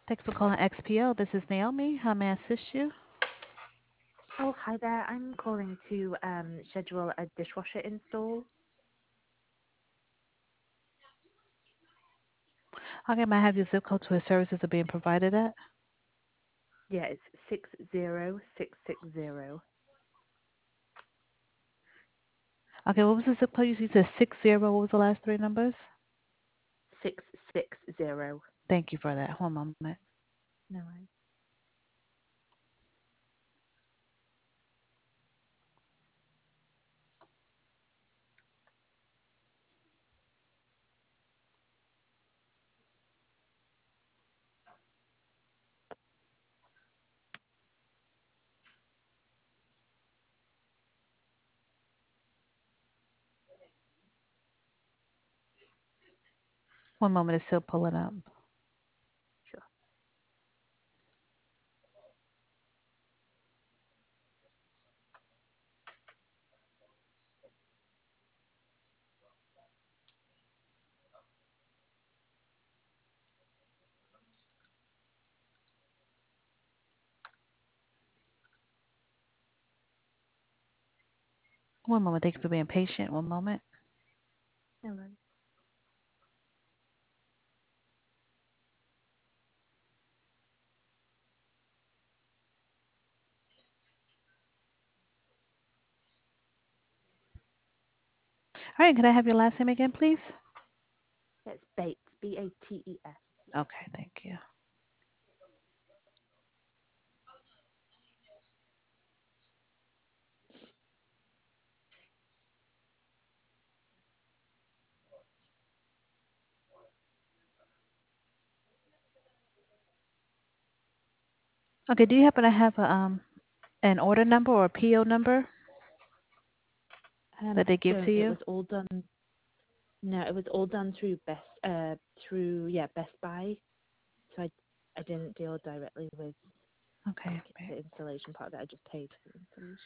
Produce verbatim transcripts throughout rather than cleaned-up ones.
Thanks for calling X P O. This is Naomi. How may I assist you? Oh, hi there. I'm calling to um, schedule a dishwasher install. Okay, may I have your zip code to where services are being provided at? Yeah, it's six zero six six zero. Okay, what was the zip code? You said six zero. What was the last three numbers? Six six zero. Thank you for that. One moment. No worries. One moment. It's still pulling up. Sure. One moment. Thank you for being patient. One moment. No worries. All right, can I have your last name again, please? Yeah, it's Bates. B A T E S. Okay, thank you. Okay, do you happen to have a, um an order number or a P O number Um, that I they give to don't. It you? was all done. No, it was all done through Best. Uh, through yeah, Best Buy. So I, I didn't deal directly with Okay. like the installation part of it. I just paid for the installation.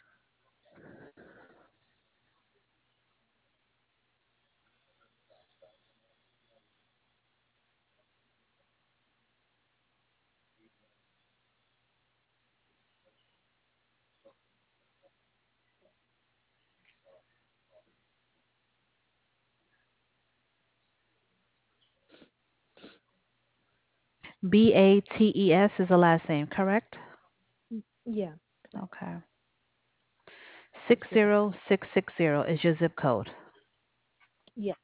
B A T E S is the last name, correct? Mm, Yeah, correct. Okay. That's the best. six zero six six zero is your zip code. Yeah,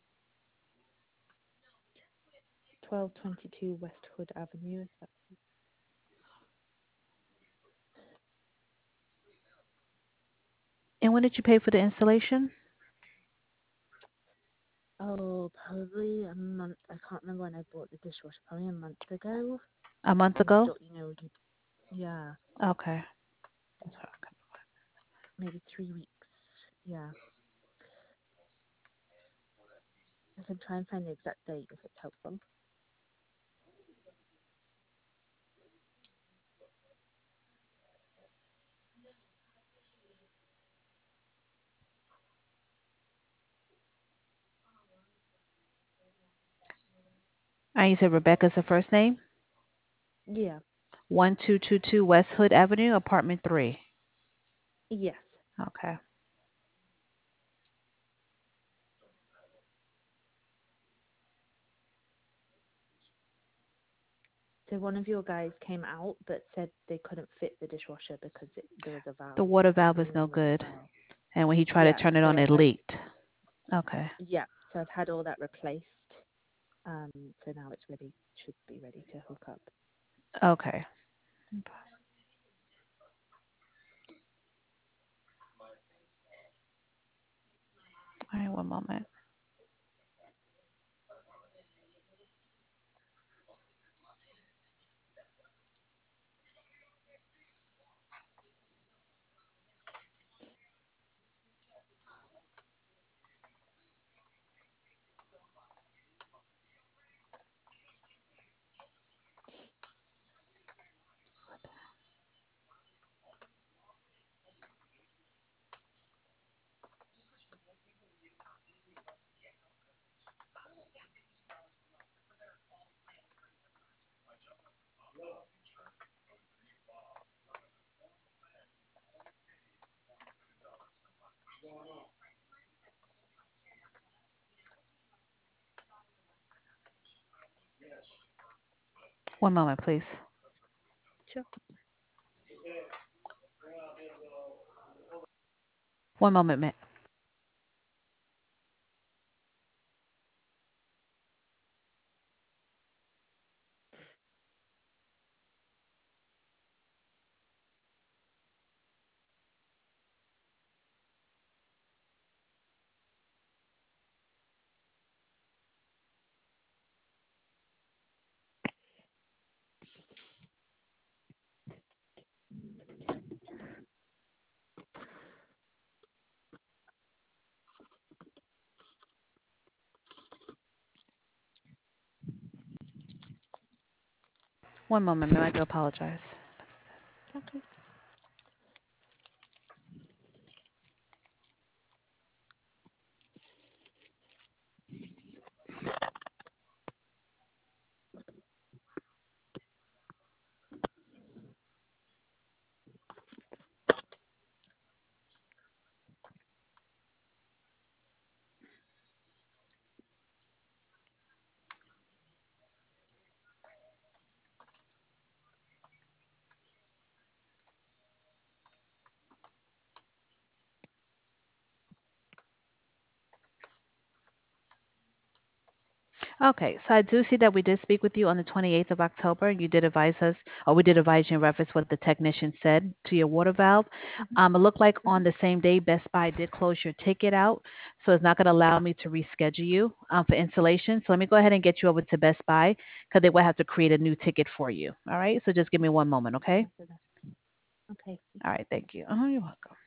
twelve twenty two Westwood Avenue. Is that? And when did you pay for the installation? Oh, probably a month. I can't remember when I bought the dishwasher. Probably a month ago. A month I'm ago? still, you know, you- yeah, Okay. That's what I maybe three weeks. Yeah. I can try and find the exact date if it's helpful. And you said Rebecca's the first name? Yeah. one two two two West Hood Avenue, apartment three. Yes. Okay. So one of your guys came out but said they couldn't fit the dishwasher because it, there was a The valve water valve is no hanging over the good. valve. And when he tried to Yeah. turn it So on, I've it had, leaked. Okay. yeah. So I've had all that replaced. Um. So now it's ready. Should be ready to hook up. Okay. All right, one moment. One moment, please. Sure. One moment, ma'am. One moment, ma'am. I do apologize. Okay. Okay, so I do see that we did speak with you on the twenty-eighth of October. You did advise us, or we did advise you in reference what the technician said to your water valve. Mm-hmm. Um, it looked like Mm-hmm. on the same day, Best Buy did close your ticket out, so it's not going to allow me to reschedule you um, for installation. So let me go ahead and get you over to Best Buy because they will have to create a new ticket for you. All right, so just give me one moment, okay? Okay. All right, thank you. Oh, you're welcome.